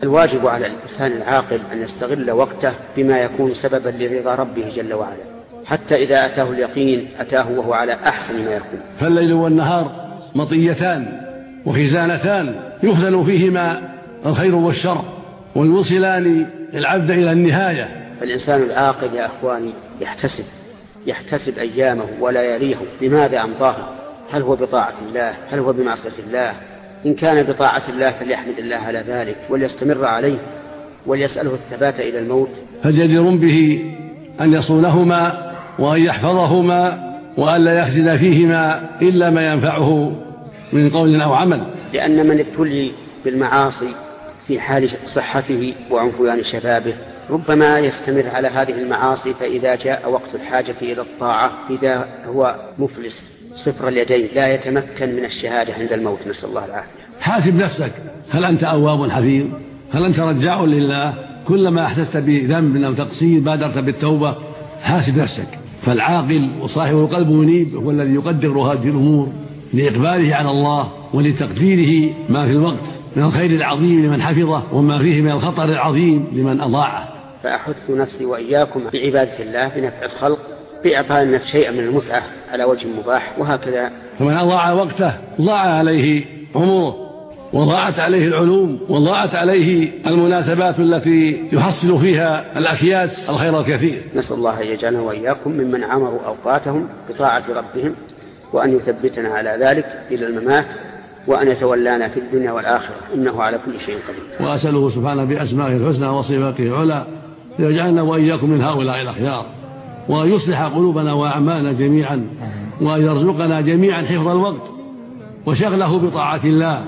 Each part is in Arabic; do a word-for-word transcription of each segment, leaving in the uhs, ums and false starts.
الواجب على الإنسان العاقل أن يستغل وقته بما يكون سببا لرضا ربه جل وعلا، حتى إذا أتاه اليقين أتاه وهو على أحسن ما يكون. فالليل والنهار مطيتان وخزانتان يخزن فيهما الخير والشر ويوصلان العبد إلى النهاية. فالإنسان العاقل يا أخواني يحتسب يحتسب أيامه ولا يريه بماذا أمضاها، هل هو بطاعة الله، هل هو بمعصية الله؟ إن كان بطاعة الله فليحمد الله على ذلك وليستمر عليه وليسأله الثبات إلى الموت. فجدير به أن يصونهما وأن يحفظهما وأن لا يخزن فيهما إلا ما ينفعه من قول أو عمل، لأن من ابتلي بالمعاصي في حال صحته وعنفوان شبابه ربما يستمر على هذه المعاصي، فإذا جاء وقت الحاجة إلى الطاعة إذا هو مفلس صفر اليدين لا يتمكن من الشهادة عند الموت، نسأل الله العافية. حاسب نفسك، هل أنت أواب حفيظ؟ هل أنت رجاع لله؟ كلما أحسست بذنب أو تقصير بادرت بالتوبة؟ حاسب نفسك. فالعاقل وصاحب القلب منيب هو الذي يقدر هذه الأمور لإقباله على الله ولتقديره ما في الوقت من الخير العظيم لمن حفظه وما فيه من الخطر العظيم لمن أضاعه. فأحث نفسي وإياكم بعبادة الله بنفع الخلق بإعطاء النفس شيئا من المتعة على وجه مباح، وهكذا. فمن أضاع وقته ضاع عليه عمره وضاعت عليه العلوم وضاعت عليه المناسبات التي يحصل فيها الأكياس الخير الكثير. نسأل الله أن يجعلنا وإياكم ممن عمروا أوقاتهم بطاعة ربهم، وأن يثبتنا على ذلك إلى الممات، وأن يتولانا في الدنيا والآخرة، إنه على كل شيء قدير. وأسأله سبحانه بأسمائه الحسنى وصفاته العلى يجعلنا وإياكم من هؤلاء الأخيار، وأن يصلح قلوبنا وأعمالنا جميعا، وأن يرزقنا جميعا حفظ الوقت وشغله بطاعة الله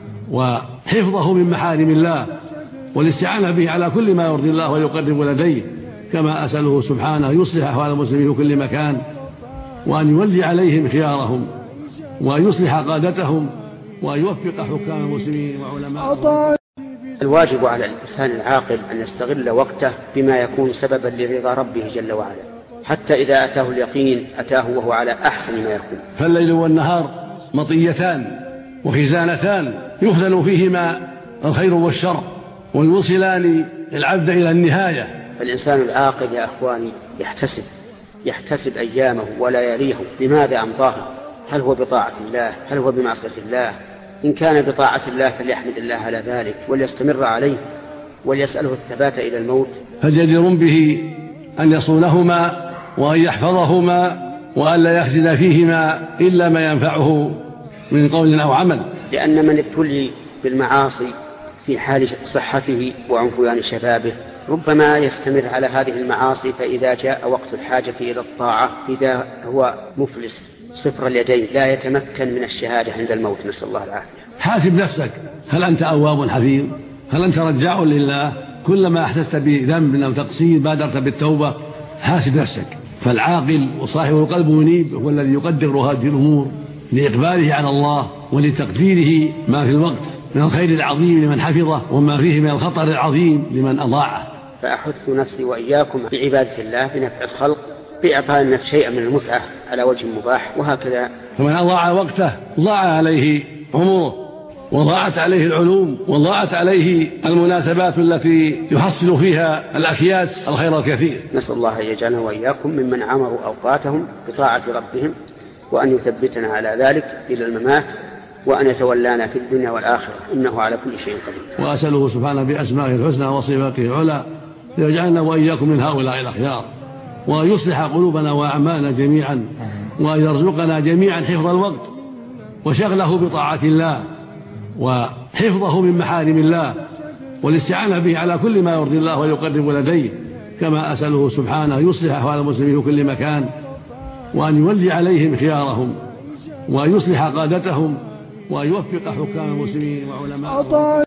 وحفظه من محارم الله والاستعانة به على كل ما يرضي الله ويقرب لديه. كما أسأله سبحانه يصلح أحوال المسلمين في كل مكان، وأن يولي عليهم خيارهم وأن يصلح قادتهم وأن يوفق حكام المسلمين وعلماءهم. الواجب على الإنسان العاقل أن يستغل وقته بما يكون سببا لرضا ربه جل وعلا، حتى إذا أتاه اليقين أتاه وهو على أحسن ما يكون. فالليل والنهار مطيتان وخزانتان يخزن فيهما الخير والشر ويوصلان العبد إلى النهاية. فالإنسان العاقل يا أخواني يحتسب يحتسب أيامه ولا يريه بماذا أمضاها، هل هو بطاعة الله، هل هو بمعصية الله؟ إن كان بطاعة الله فليحمد الله على ذلك وليستمر عليه وليسأله الثبات إلى الموت. فجدير به أن يصونهما وأن يحفظهما وأن لا يخزن فيهما إلا ما ينفعه من قول أو عمل، لأن من ابتلي بالمعاصي في حال صحته وعنفوان شبابه ربما يستمر على هذه المعاصي، فإذا جاء وقت الحاجة إلى الطاعة إذا هو مفلس صفر اليدين لا يتمكن من الشهادة عند الموت، نسأل الله العافية. حاسب نفسك، هل أنت أواب حفيظ؟ هل أنت رجاع لله؟ كلما أحسست بذنب أو تقصير بادرت بالتوبة؟ حاسب نفسك. فالعاقل وصاحب القلب منيب هو الذي يقدر هذه الأمور لإقباله على الله ولتقديره ما في الوقت من الخير العظيم لمن حفظه وما فيه من الخطر العظيم لمن أضاعه. فأحث نفسي وإياكم بعبادة الله بنفع الخلق بإعطاء النفس شيئا من المتعة على وجه مباح، وهكذا. فمن أضاع وقته ضاع عليه عمره وضاعت عليه العلوم وضاعت عليه المناسبات التي يحصل فيها الأكياس الخير الكثير. نسأل الله أن يجعلنا وإياكم ممن عمروا أوقاتهم بطاعة ربهم، وأن يثبتنا على ذلك إلى الممات، وأن يتولانا في الدنيا والآخرة، إنه على كل شيء قدير. وأسأله سبحانه بأسمائه الحسنى وصفاته العلى يجعلنا وإياكم من هؤلاء الأخيار، وأن يصلح قلوبنا وأعمالنا جميعا، وأن يرزقنا جميعا حفظ الوقت وشغله بطاعة الله وحفظه من محارم الله والاستعانة به على كل ما يرضي الله ويقرب لديه. كما أسأله سبحانه يصلح أحوال المسلمين في كل مكان، وأن يولي عليهم خيارهم وأن يصلح قادتهم وأن يوفق حكام المسلمين وعلماءهم.